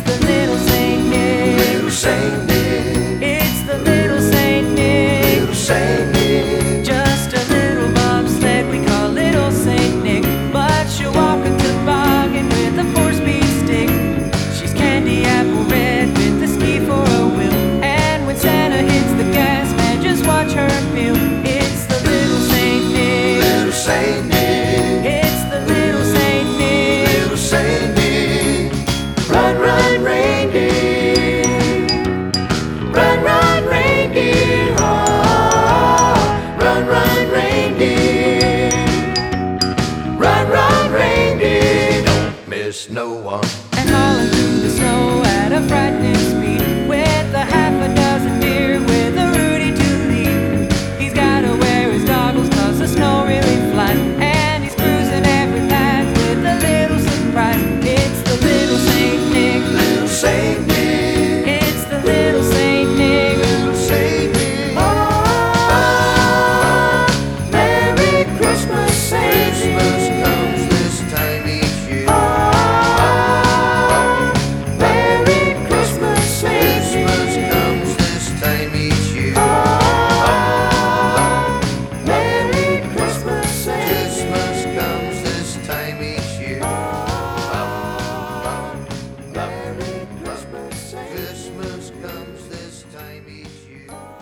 the little Saint Nick. Little Saint Nick. It's the little Saint Nick. Little Saint Nick. Just a little bobsled we call little Saint Nick. But she'll walk a toboggan with a 4-speed stick. She's candy apple red with a ski for a wheel. And when Santa hits the gas, man, just watch her feel. It's the little Saint Nick. Little Saint Nick. It's the little Saint Nick. Little Saint Nick. Run, run, reindeer. Run, run, reindeer. Oh, run, run, reindeer. Run, run, reindeer. Don't miss no one. And hauling through the snow at a frightening speed with a half a dozen deer with a Rudy to lead. He's gotta wear his goggles 'cause the snow really flies. And he's cruising every path with a little surprise. It's the little Saint Nick. Little Saint Nick. It's the little Saint Nick. Little Saint Nick. Oh, Merry Christmas, Saint Nick. Christmas comes this time each year. Oh, Merry Christmas, Saint Nick. Christmas comes this time each year. Oh, Merry Christmas, Saint Nick. Christmas comes this time each year. Oh, Merry Christmas, Saint Nick. Christmas comes this time each year.